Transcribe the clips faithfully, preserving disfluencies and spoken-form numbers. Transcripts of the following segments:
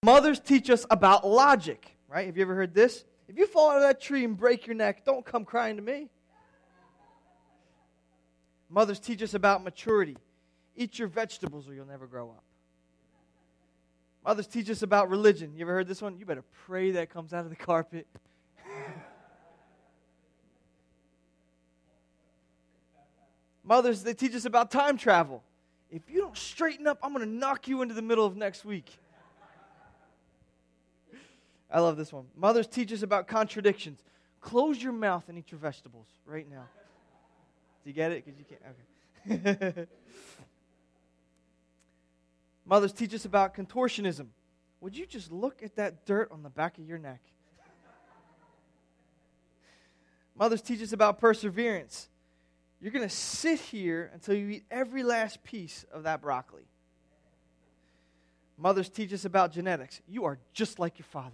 Mothers teach us about logic, right? Have you ever heard this? If you fall out of that tree and break your neck, don't come crying to me. Mothers teach us about maturity. Eat your vegetables or you'll never grow up. Mothers teach us about religion. You ever heard this one? You better pray that comes out of the carpet. Mothers, they teach us about time travel. If you don't straighten up, I'm going to knock you into the middle of next week. I love this one. Mothers teach us about contradictions. Close your mouth and eat your vegetables right now. Do you get it? Because you can't. Okay. Mothers teach us about contortionism. Would you just look at that dirt on the back of your neck? Mothers teach us about perseverance. You're going to sit here until you eat every last piece of that broccoli. Mothers teach us about genetics. You are just like your father.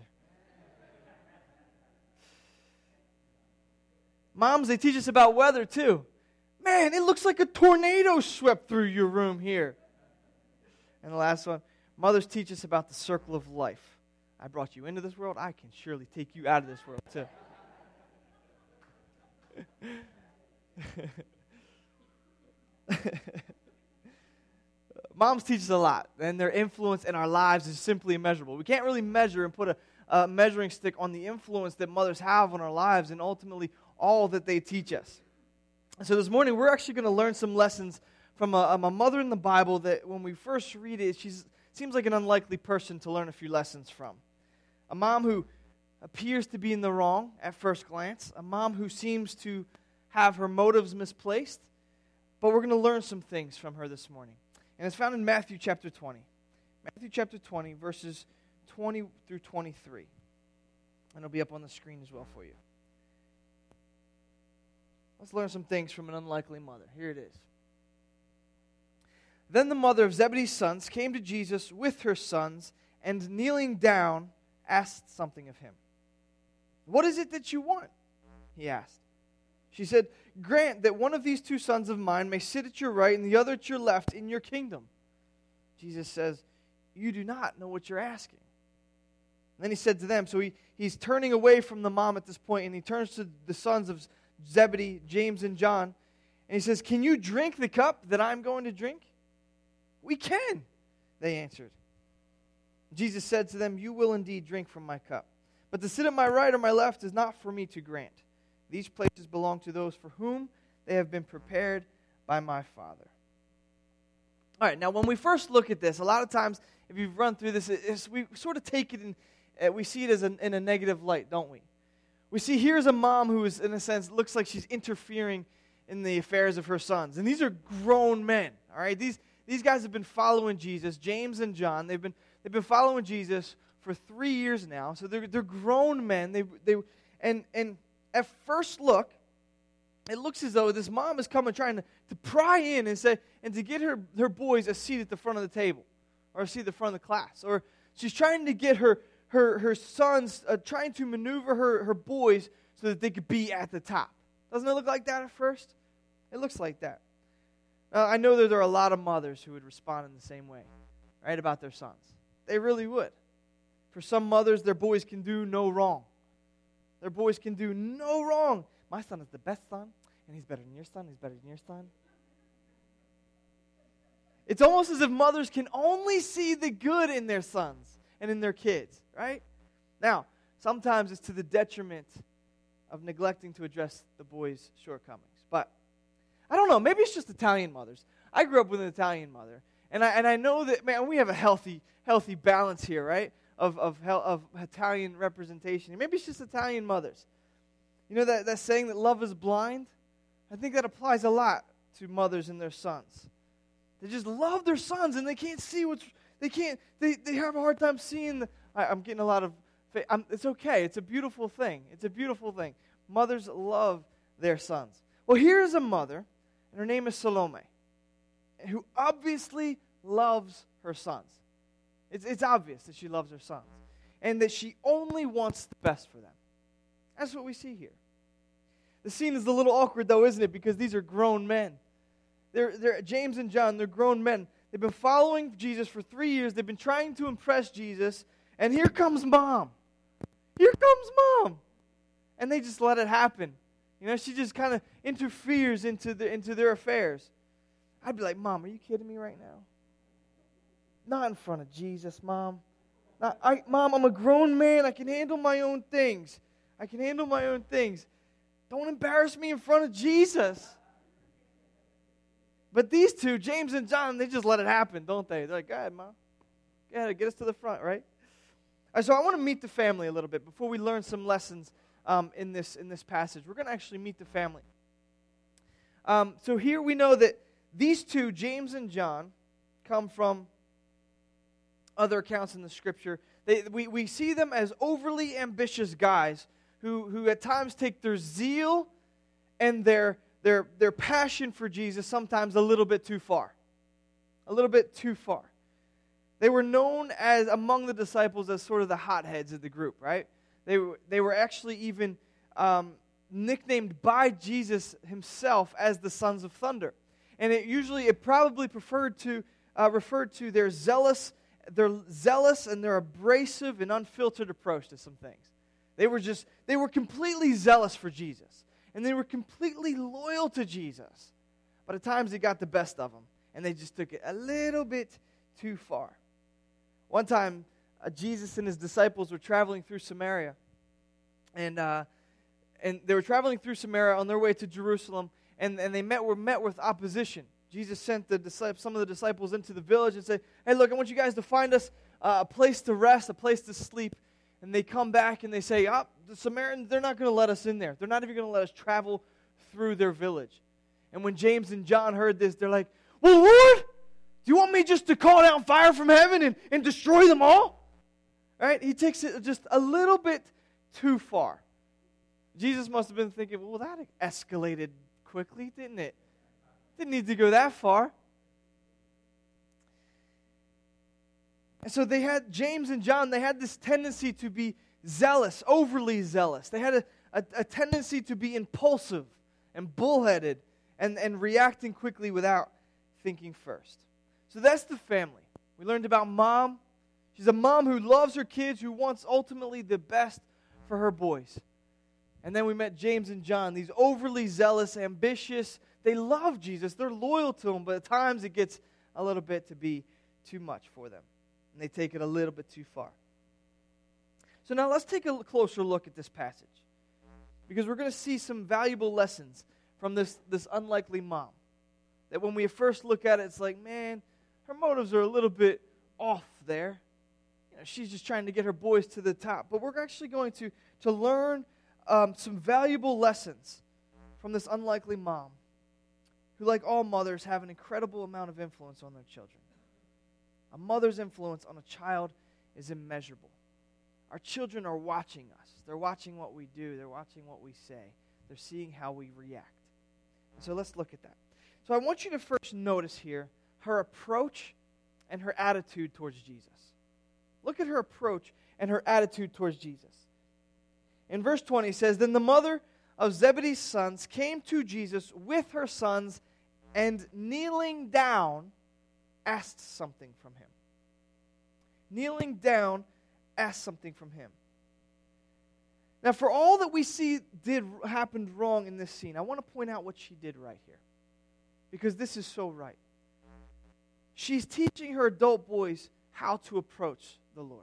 Moms, they teach us about weather too. Man, it looks like a tornado swept through your room here. And the last one, mothers teach us about the circle of life. I brought you into this world. I can surely take you out of this world too. Moms teach us a lot, and their influence in our lives is simply immeasurable. We can't really measure and put a, a measuring stick on the influence that mothers have on our lives and ultimately all that they teach us. So this morning, we're actually going to learn some lessons from a, um, a mother in the Bible that when we first read it, she seems like an unlikely person to learn a few lessons from. A mom who appears to be in the wrong at first glance. A mom who seems to have her motives misplaced. But we're going to learn some things from her this morning. And it's found in Matthew chapter twenty. Matthew chapter twenty, verses twenty through twenty-three. And it'll be up on the screen as well for you. Let's learn some things from an unlikely mother. Here it is. Then the mother of Zebedee's sons came to Jesus with her sons, and kneeling down, asked something of him. What is it that you want? He asked. She said, grant that one of these two sons of mine may sit at your right and the other at your left in your kingdom. Jesus says, you do not know what you're asking. And then he said to them, so he, he's turning away from the mom at this point, and he turns to the sons of Zebedee, James and John, and he says, can you drink the cup that I'm going to drink? We can, they answered. Jesus said to them, you will indeed drink from my cup, but to sit at my right or my left is not for me to grant. These places belong to those for whom they have been prepared by my Father. All right, now when we first look at this, a lot of times, if you've run through this, it's, we sort of take it and uh, we see it as an, in a negative light, don't we? We see here's a mom who is, in a sense, looks like she's interfering in the affairs of her sons. And these are grown men, all right? These these guys have been following Jesus, James and John. They've been they've been following Jesus for three years now. So they're they're grown men. They they and and at first look, it looks as though this mom is coming trying to, to pry in and say and to get her, her boys a seat at the front of the table or a seat at the front of the class. Or she's trying to get her her her sons, uh, trying to maneuver her, her boys so that they could be at the top. Doesn't it look like that at first? It looks like that. Uh, I know that there are a lot of mothers who would respond in the same way, right, about their sons. They really would. For some mothers, their boys can do no wrong. Their boys can do no wrong. My son is the best son, and he's better than your son, he's better than your son. It's almost as if mothers can only see the good in their sons and in their kids, right? Now, sometimes it's to the detriment of neglecting to address the boys' shortcomings. But I don't know, maybe it's just Italian mothers. I grew up with an Italian mother, and I and I know that, man, we have a healthy healthy balance here, right? Of of of Italian representation. Maybe it's just Italian mothers. You know that, that saying that love is blind? I think that applies a lot to mothers and their sons. They just love their sons and they can't see what's, they can't, they, they have a hard time seeing. The, I, I'm getting a lot of, I'm, it's okay. It's a beautiful thing. It's a beautiful thing. Mothers love their sons. Well, here's a mother, and her name is Salome, who obviously loves her sons. It's, it's obvious that she loves her sons and that she only wants the best for them. That's what we see here. The scene is a little awkward, though, isn't it? Because these are grown men. They're, they're James and John, they're grown men. They've been following Jesus for three years. They've been trying to impress Jesus, And here comes mom. Here comes mom. And they just let it happen. You know, she just kind of interferes into the into their affairs. I'd be like, Mom, are you kidding me right now? Not in front of Jesus, Mom. Not, I, Mom, I'm a grown man. I can handle my own things. I can handle my own things. Don't embarrass me in front of Jesus. But these two, James and John, they just let it happen, don't they? They're like, go ahead, Mom. Go ahead, get us to the front, right? All right, so I want to meet the family a little bit before we learn some lessons um, in this in this passage. We're going to actually meet the family. Um, so here we know that these two, James and John, come from other accounts in the Scripture. They, we, we see them as overly ambitious guys who, who at times take their zeal and their, their, their passion for Jesus sometimes a little bit too far. A little bit too far. They were known as, among the disciples, as sort of the hotheads of the group, right? They were, they were actually even um, nicknamed by Jesus himself as the sons of thunder. And it usually, it probably preferred to, uh, referred to their zealous, their zealous and their abrasive and unfiltered approach to some things. They were just, they were completely zealous for Jesus. And they were completely loyal to Jesus. But at times it got the best of them. And they just took it a little bit too far. One time, uh, Jesus and his disciples were traveling through Samaria. And uh, and they were traveling through Samaria on their way to Jerusalem. And, and they met were met with opposition. Jesus sent the disciples, some of the disciples into the village and said, hey, look, I want you guys to find us uh, a place to rest, a place to sleep. And they come back and they say, oh, the Samaritans, they're not going to let us in there. They're not even going to let us travel through their village. And when James and John heard this, they're like, well, Lord, do you want me just to call down fire from heaven and, and destroy them all? Right? He takes it just a little bit too far. Jesus must have been thinking, well, that escalated quickly, didn't it? Didn't need to go that far. And so they had, James and John, they had this tendency to be zealous, overly zealous. They had a, a, a tendency to be impulsive and bullheaded and, and reacting quickly without thinking first. So that's the family. We learned about mom. She's a mom who loves her kids, who wants ultimately the best for her boys. And then we met James and John, these overly zealous, ambitious. They love Jesus. They're loyal to him, but at times it gets a little bit to be too much for them. And they take it a little bit too far. So now let's take a closer look at this passage. Because we're going to see some valuable lessons from this, this unlikely mom. That when we first look at it, it's like, man, her motives are a little bit off there. You know, she's just trying to get her boys to the top. But we're actually going to, to learn um, some valuable lessons from this unlikely mom, who, like all mothers, have an incredible amount of influence on their children. A mother's influence on a child is immeasurable. Our children are watching us. They're watching what we do. They're watching what we say. They're seeing how we react. And so let's look at that. So I want you to first notice here her approach and her attitude towards Jesus. Look at her approach and her attitude towards Jesus. In verse twenty it says, then the mother of Zebedee's sons came to Jesus with her sons and kneeling down asked something from him. Kneeling down asked something from him. Now, for all that we see did happened wrong in this scene, I want to point out what she did right here. Because this is so right. She's teaching her adult boys how to approach the Lord.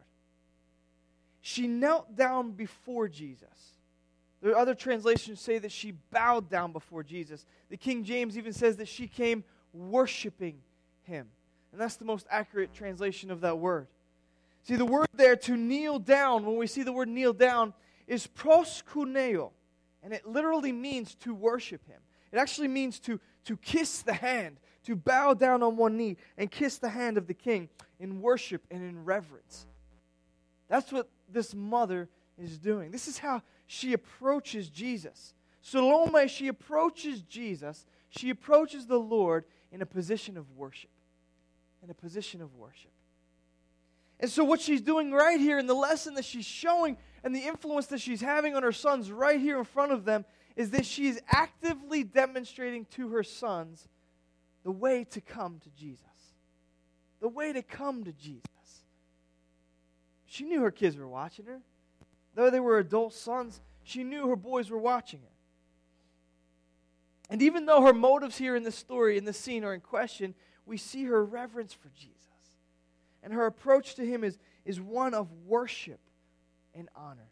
She knelt down before Jesus. There are other translations say that she bowed down before Jesus. The King James even says that she came worshiping him. And that's the most accurate translation of that word. See, the word there, to kneel down, when we see the word kneel down, is proskuneo. And it literally means to worship him. It actually means to, to kiss the hand, to bow down on one knee and kiss the hand of the king in worship and in reverence. That's what this mother is doing. This is how she approaches Jesus. Salome, she approaches Jesus. She approaches the Lord in a position of worship. In a position of worship. And so what she's doing right here in the lesson that she's showing and the influence that she's having on her sons right here in front of them is that she is actively demonstrating to her sons the way to come to Jesus. The way to come to Jesus. She knew her kids were watching her. Though they were adult sons, she knew her boys were watching her. And even though her motives here in this story, in this scene, are in question, we see her reverence for Jesus. And her approach to him is, is one of worship and honor.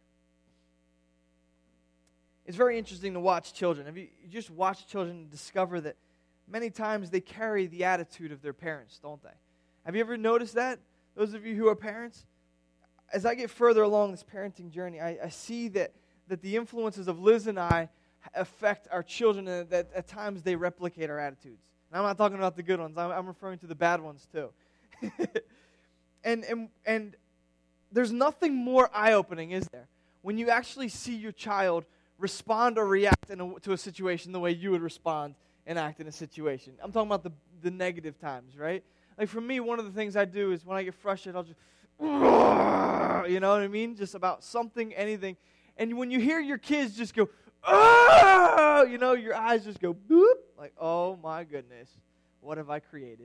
It's very interesting to watch children. If you, you just watch children and discover that many times they carry the attitude of their parents, don't they? Have you ever noticed that? Those of you who are parents? As I get further along this parenting journey, I, I see that, that the influences of Liz and I affect our children, and that at times they replicate our attitudes. And I'm not talking about the good ones. I'm, I'm referring to the bad ones too. and, and, and there's nothing more eye-opening, is there, when you actually see your child respond or react in a, to a situation the way you would respond and act in a situation. I'm talking about the, the negative times, right? Like for me, one of the things I do is when I get frustrated, I'll just, you know what I mean? Just about something, anything. And when you hear your kids just go, oh, you know, your eyes just go boop, like, oh my goodness, what have I created?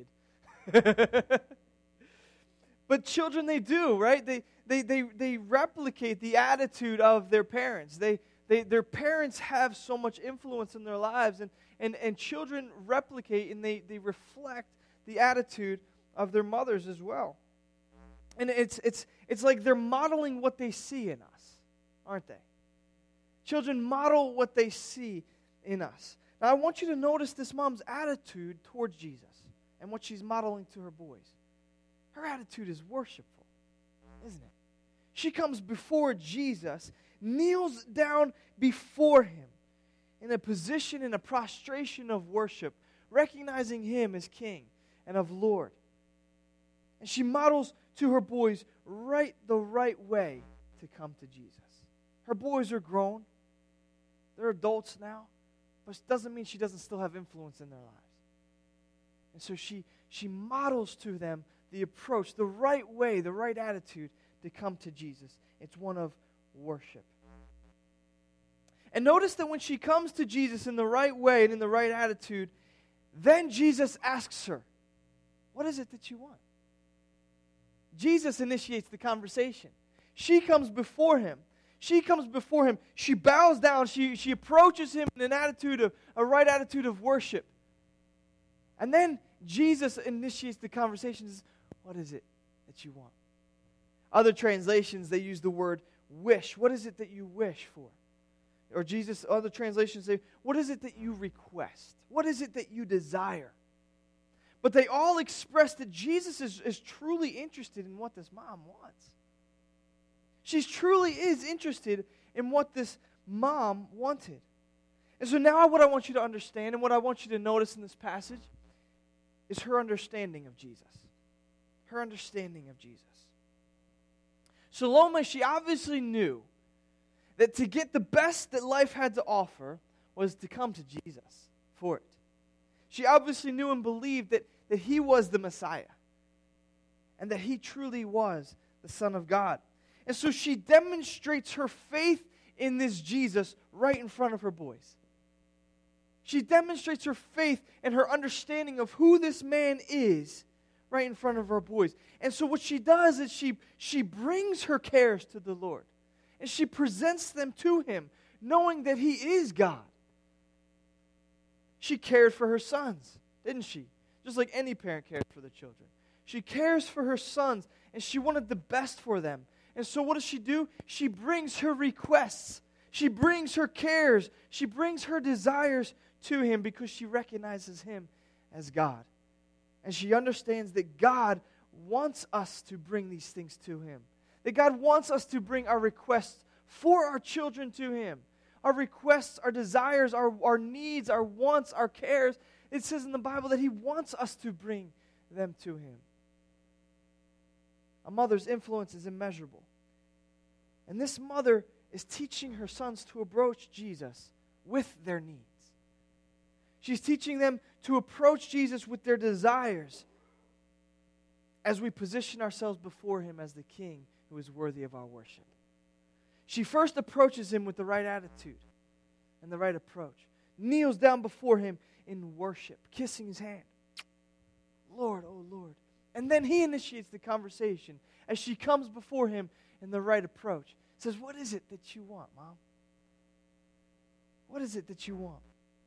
But children, they do, right? They they they they replicate the attitude of their parents. They they their parents have so much influence in their lives, and and, and children replicate and they, they reflect the attitude of their mothers as well. And it's it's it's like they're modeling what they see in us, aren't they? Children model what they see in us. Now, I want you to notice this mom's attitude towards Jesus and what she's modeling to her boys. Her attitude is worshipful, isn't it? She comes before Jesus, kneels down before him in a position, in a prostration of worship, recognizing him as King and of Lord. And she models to her boys right the right way to come to Jesus. Her boys are grown. They're adults now, but it doesn't mean she doesn't still have influence in their lives. And so she, she models to them the approach, the right way, the right attitude to come to Jesus. It's one of worship. And notice that when she comes to Jesus in the right way and in the right attitude, then Jesus asks her, what is it that you want? Jesus initiates the conversation. She comes before him. She comes before him. She bows down. She, she approaches him in an attitude of, a right attitude of worship. And then Jesus initiates the conversation. Says, what is it that you want? Other translations, they use the word wish. What is it that you wish for? Or Jesus, other translations say, what is it that you request? What is it that you desire? But they all express that Jesus is, is truly interested in what this mom wants. She truly is interested in what this mom wanted. And so now what I want you to understand and what I want you to notice in this passage is her understanding of Jesus. Her understanding of Jesus. Salome, she obviously knew that to get the best that life had to offer was to come to Jesus for it. She obviously knew and believed that, that he was the Messiah and that he truly was the Son of God. And so she demonstrates her faith in this Jesus right in front of her boys. She demonstrates her faith and her understanding of who this man is right in front of her boys. And so what she does is she, she brings her cares to the Lord. And she presents them to him, knowing that he is God. She cared for her sons, didn't she? Just like any parent cares for their children. She cares for her sons, and she wanted the best for them. And so what does she do? She brings her requests. She brings her cares. She brings her desires to him because she recognizes him as God. And she understands that God wants us to bring these things to him. That God wants us to bring our requests for our children to him. Our requests, our desires, our, our needs, our wants, our cares. It says in the Bible that he wants us to bring them to him. A mother's influence is immeasurable. And this mother is teaching her sons to approach Jesus with their needs. She's teaching them to approach Jesus with their desires as we position ourselves before him as the King who is worthy of our worship. She first approaches him with the right attitude and the right approach. Kneels down before him in worship, kissing his hand. Lord, oh Lord. And then he initiates the conversation as she comes before him and the right approach. Says, what is it that you want, Mom? What is it that you want?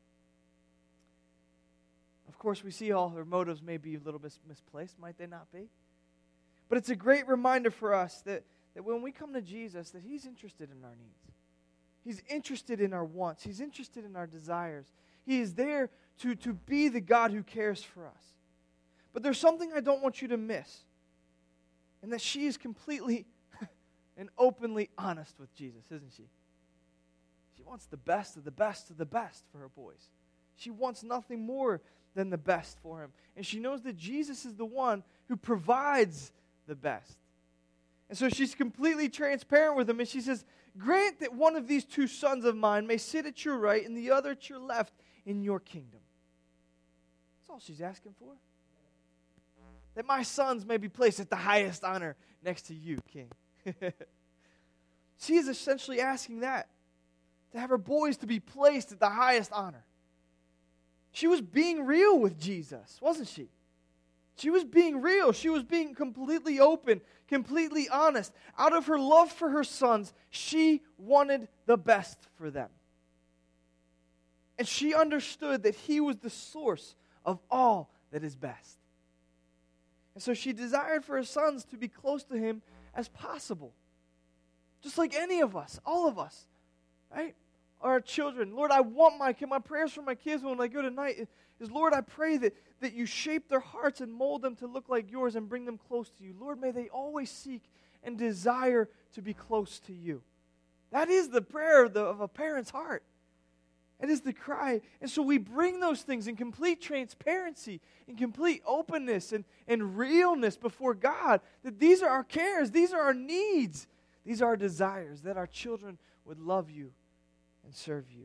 Of course, we see all her motives may be a little bit misplaced, might they not be? But it's a great reminder for us that, that when we come to Jesus, that He's interested in our needs. He's interested in our wants. He's interested in our desires. He is there to, to be the God who cares for us. But there's something I don't want you to miss, and that she is completely and openly honest with Jesus, isn't she? She wants the best of the best of the best for her boys. She wants nothing more than the best for him. And she knows that Jesus is the one who provides the best. And so she's completely transparent with him, and she says, grant that one of these two sons of mine may sit at your right and the other at your left in your kingdom. That's all she's asking for. That my sons may be placed at the highest honor next to you, King. She is essentially asking that, to have her boys to be placed at the highest honor. She was being real with Jesus, wasn't she? She was being real. She was being completely open, completely honest. Out of her love for her sons, she wanted the best for them. And she understood that He was the source of all that is best. And so she desired for her sons to be close to Him as possible. Just like any of us, all of us, right? Our children. Lord, I want my my prayers for my kids when I go tonight is, Lord, I pray that, that you shape their hearts and mold them to look like yours and bring them close to you. Lord, may they always seek and desire to be close to you. That is the prayer of, the, of a parent's heart. It is the cry. And so we bring those things in complete transparency, in complete openness and, and realness before God, that these are our cares, these are our needs, these are our desires, that our children would love you and serve you.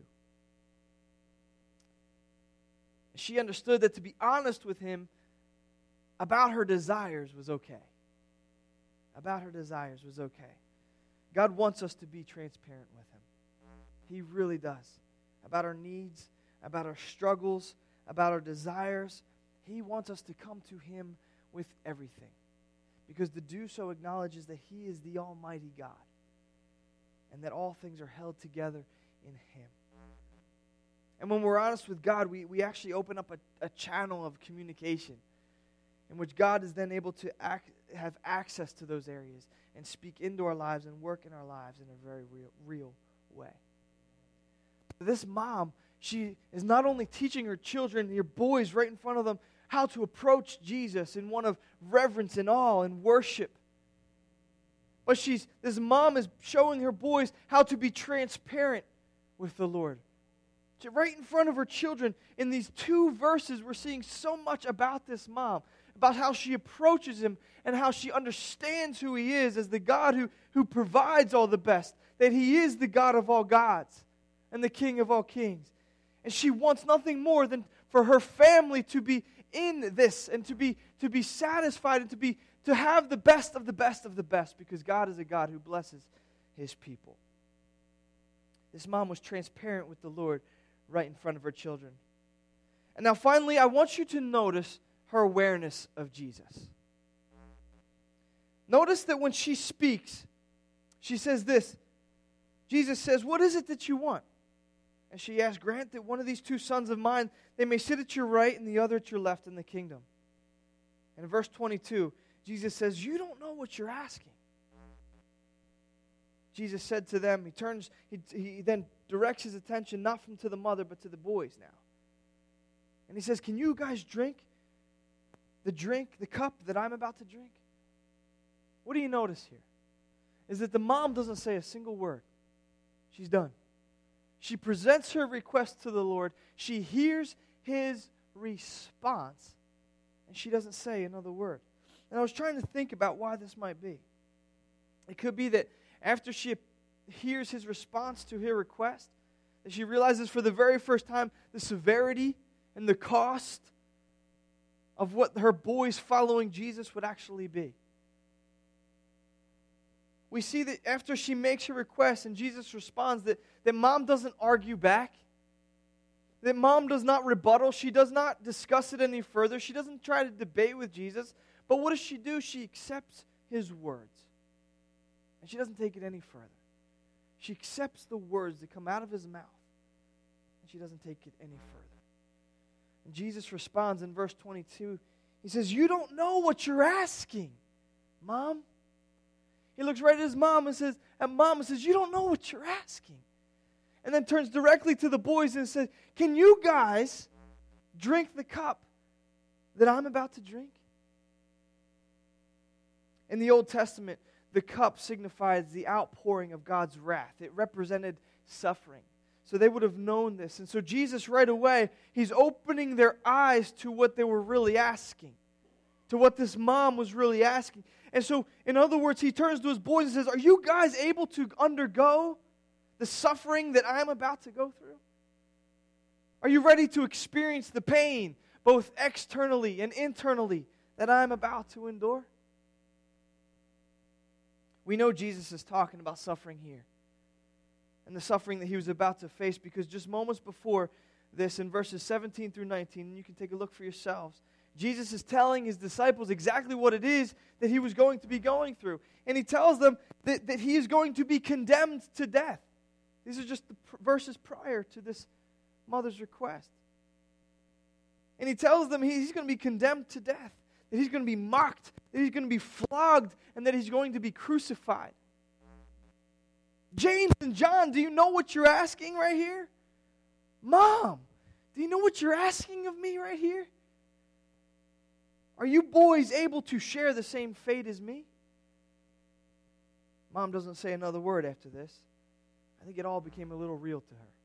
She understood that to be honest with Him about her desires was okay. About her desires was okay. God wants us to be transparent with Him. He really does. About our needs, about our struggles, about our desires. He wants us to come to Him with everything. Because to do so acknowledges that He is the Almighty God. And that all things are held together in Him. And when we're honest with God, we, we actually open up a, a channel of communication in which God is then able to act, have access to those areas and speak into our lives and work in our lives in a very real, real way. This mom, she is not only teaching her children, her boys right in front of them, how to approach Jesus in one of reverence and awe and worship. But she's this mom is showing her boys how to be transparent with the Lord. So right in front of her children, in these two verses, we're seeing so much about this mom, about how she approaches Him and how she understands who He is as the God who, who provides all the best, that He is the God of all gods and the King of all kings. And she wants nothing more than for her family to be in this and to be, to be satisfied and to, be, to have the best of the best of the best, because God is a God who blesses His people. This mom was transparent with the Lord right in front of her children. And now finally, I want you to notice her awareness of Jesus. Notice that when she speaks, she says this. Jesus says, what is it that you want? And she asks, grant that one of these two sons of mine, they may sit at your right and the other at your left in the kingdom. And in verse twenty-two, Jesus says, you don't know what you're asking. Jesus said to them, he turns, he, he then directs his attention not from to the mother, but to the boys now. And he says, can you guys drink the drink, the cup that I'm about to drink? What do you notice here? Is that the mom doesn't say a single word. She's done. She presents her request to the Lord. She hears His response, and she doesn't say another word. And I was trying to think about why this might be. It could be that after she hears His response to her request, that she realizes for the very first time the severity and the cost of what her boys following Jesus would actually be. We see that after she makes her request and Jesus responds, that, that mom doesn't argue back. That mom does not rebuttal. She does not discuss it any further. She doesn't try to debate with Jesus. But what does she do? She accepts His words. And she doesn't take it any further. She accepts the words that come out of his mouth, and she doesn't take it any further. And Jesus responds in verse twenty-two. He says, you don't know what you're asking, Mom. He looks right at his mom and says, at mom and says, you don't know what you're asking. And then turns directly to the boys and says, can you guys drink the cup that I'm about to drink? In the Old Testament, the cup signifies the outpouring of God's wrath. It represented suffering. So they would have known this. And so Jesus right away, he's opening their eyes to what they were really asking, to what this mom was really asking. And so, in other words, he turns to his boys and says, are you guys able to undergo the suffering that I'm about to go through? Are you ready to experience the pain, both externally and internally, that I'm about to endure? We know Jesus is talking about suffering here, and the suffering that he was about to face, because just moments before this, in verses seventeen through nineteen, and you can take a look for yourselves, Jesus is telling his disciples exactly what it is that he was going to be going through. And he tells them that, that he is going to be condemned to death. These are just the pr- verses prior to this mother's request. And he tells them he's going to be condemned to death, that he's going to be mocked, that he's going to be flogged, and that he's going to be crucified. James and John, do you know what you're asking right here? Mom, do you know what you're asking of me right here? Are you boys able to share the same fate as me? Mom doesn't say another word after this. I think it all became a little real to her.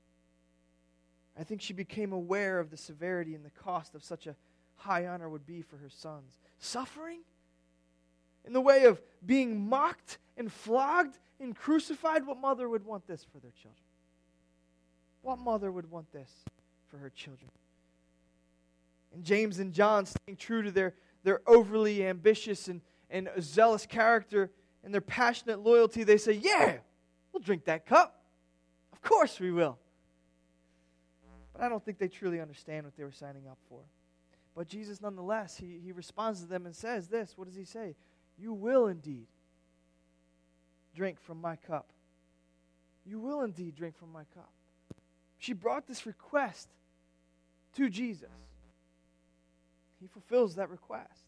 I think she became aware of the severity and the cost of such a high honor would be for her sons. Suffering? In the way of being mocked and flogged and crucified? What mother would want this for their children? What mother would want this for her children? And James and John, staying true to their, their overly ambitious and, and zealous character and their passionate loyalty, they say, yeah, we'll drink that cup. Of course we will. But I don't think they truly understand what they were signing up for. But Jesus, nonetheless, he, he responds to them and says this. What does he say? You will indeed drink from my cup. You will indeed drink from my cup. She brought this request to Jesus. He fulfills that request.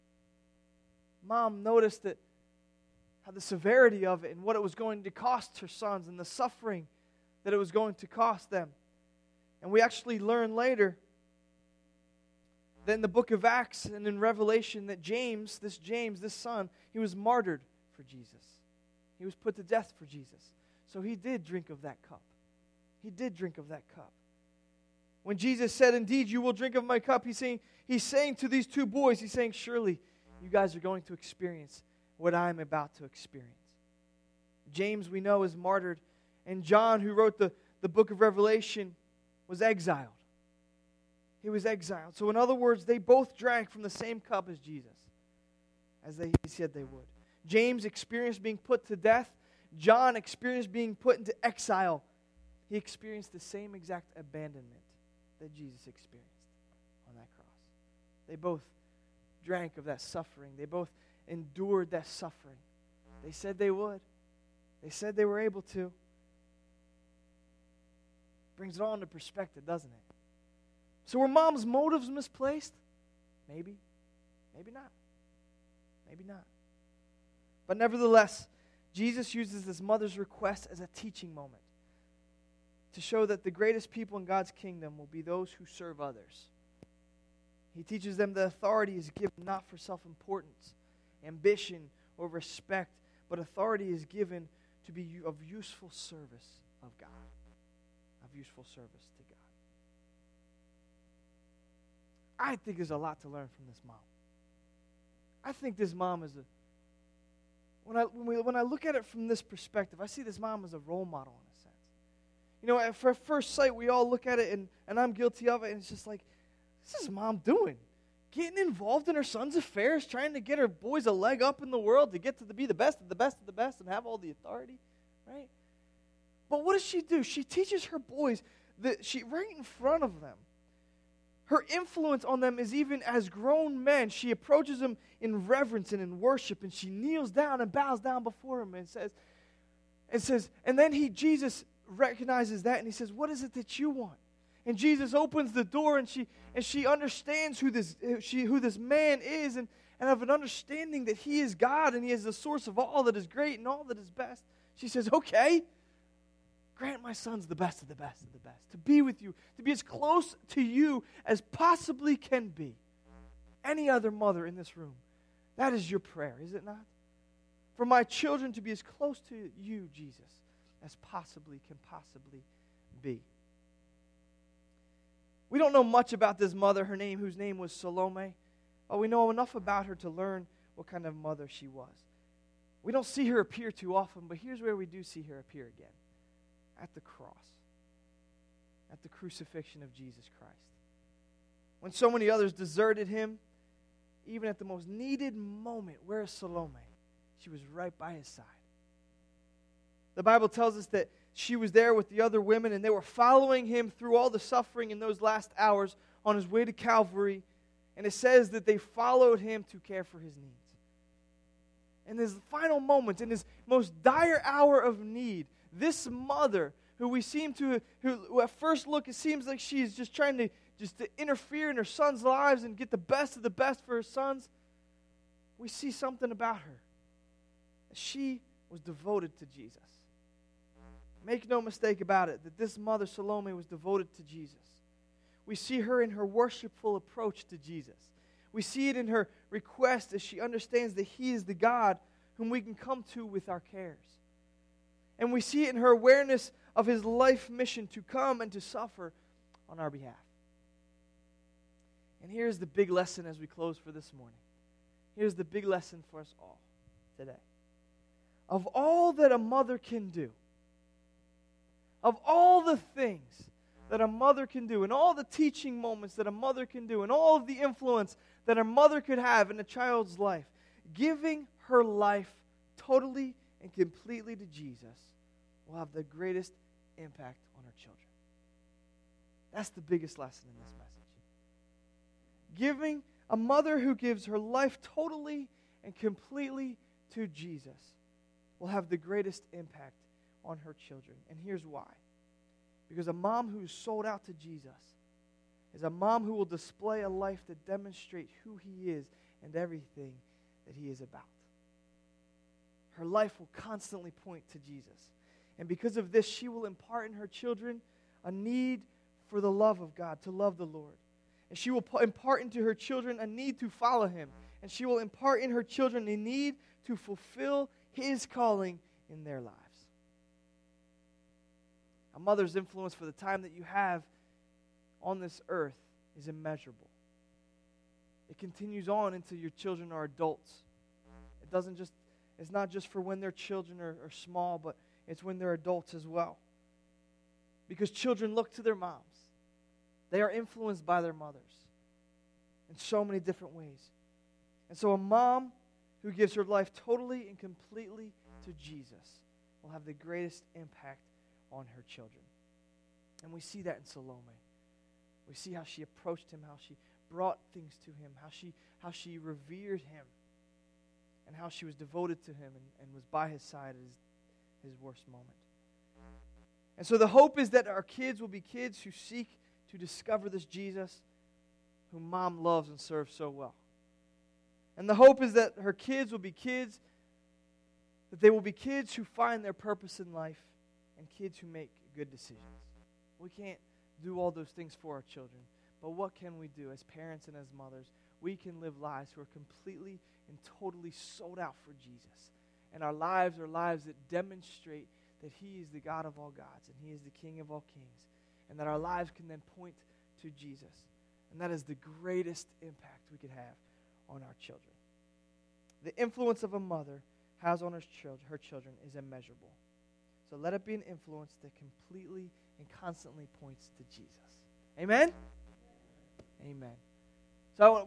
Mom noticed that how the severity of it and what it was going to cost her sons and the suffering that it was going to cost them. And we actually learn later that in the book of Acts and in Revelation that James, this James, this son, he was martyred for Jesus. He was put to death for Jesus. So he did drink of that cup. He did drink of that cup. When Jesus said, indeed, you will drink of my cup, he's saying, he's saying to these two boys, he's saying, surely you guys are going to experience what I'm about to experience. James, we know, is martyred. And John, who wrote the, the book of Revelation, was exiled. He was exiled. So in other words, they both drank from the same cup as Jesus, as they said they would. James experienced being put to death. John experienced being put into exile. He experienced the same exact abandonment that Jesus experienced on that cross. They both drank of that suffering. They both endured that suffering. They said they would. They said they were able to. Brings it all into perspective, doesn't it? So were mom's motives misplaced? Maybe. Maybe not. Maybe not. But nevertheless, Jesus uses this mother's request as a teaching moment to show that the greatest people in God's kingdom will be those who serve others. He teaches them that authority is given not for self-importance, ambition, or respect, but authority is given to be of useful service of God, of useful service to God. I think there's a lot to learn from this mom. I think this mom is a, when I, when, we, when I look at it from this perspective, I see this mom as a role model in a sense. You know, at first sight, we all look at it, and, and I'm guilty of it, and it's just like, what's this mom doing? Getting involved in her son's affairs, trying to get her boys a leg up in the world to get to the, be the best of the best of the best and have all the authority, right? But what does she do? She teaches her boys that she, right in front of them, her influence on them is even as grown men. She approaches them in reverence and in worship, and she kneels down and bows down before him and says, and says, and then he, Jesus recognizes that, and he says, what is it that you want? And Jesus opens the door, and she and she understands who this she who this man is, and, and have an understanding that he is God, and he is the source of all that is great and all that is best. She says, okay, grant my sons the best of the best of the best, to be with you, to be as close to you as possibly can be. Any other mother in this room, that is your prayer, is it not? For my children to be as close to you, Jesus, as possibly can possibly be. We don't know much about this mother, her name, whose name was Salome, but we know enough about her to learn what kind of mother she was. We don't see her appear too often, but here's where we do see her appear again. At the cross. At the crucifixion of Jesus Christ. When so many others deserted him, even at the most needed moment, where is Salome? She was right by his side. The Bible tells us that she was there with the other women, and they were following him through all the suffering in those last hours on his way to Calvary. And it says that they followed him to care for his needs. In his final moments, in his most dire hour of need, this mother, who we seem to, who at first look, it seems like she's just trying to just to interfere in her sons' lives and get the best of the best for her sons, we see something about her. She was devoted to Jesus. Make no mistake about it, that this mother, Salome, was devoted to Jesus. We see her in her worshipful approach to Jesus. We see it in her request as she understands that he is the God whom we can come to with our cares. And we see it in her awareness of his life mission to come and to suffer on our behalf. And here's the big lesson as we close for this morning. Here's the big lesson for us all today. Of all that a mother can do, of all the things that a mother can do, and all the teaching moments that a mother can do, and all of the influence that a mother could have in a child's life, giving her life totally and completely to Jesus will have the greatest impact on her children. That's the biggest lesson in this message. Giving, a mother who gives her life totally and completely to Jesus will have the greatest impact on her children. And here's why. Because a mom who's sold out to Jesus is a mom who will display a life that demonstrates who he is and everything that he is about. Her life will constantly point to Jesus. And because of this, she will impart in her children a need for the love of God, to love the Lord. And she will impart into her children a need to follow him. And she will impart in her children a need to fulfill his calling in their lives. A mother's influence for the time that you have on this earth is immeasurable. It continues on until your children are adults. It doesn't just, it's not just for when their children are, are small, but it's when they're adults as well. Because children look to their moms. They are influenced by their mothers in so many different ways. And so a mom who gives her life totally and completely to Jesus will have the greatest impact on her children. And we see that in Salome. We see how she approached him, how she brought things to him, how she how she revered him, and how she was devoted to him and, and was by his side at his, his worst moment. And so the hope is that our kids will be kids who seek to discover this Jesus whom mom loves and serves so well. And the hope is that her kids will be kids, that they will be kids who find their purpose in life and kids who make good decisions. We can't do all those things for our children, but what can we do as parents and as mothers? We can live lives who are completely and totally sold out for Jesus. And our lives are lives that demonstrate that he is the God of all gods and he is the King of all kings. And that our lives can then point to Jesus. And that is the greatest impact we could have on our children. The influence of a mother has on her children, her children is immeasurable. So let it be an influence that completely and constantly points to Jesus. Amen? Amen. So I want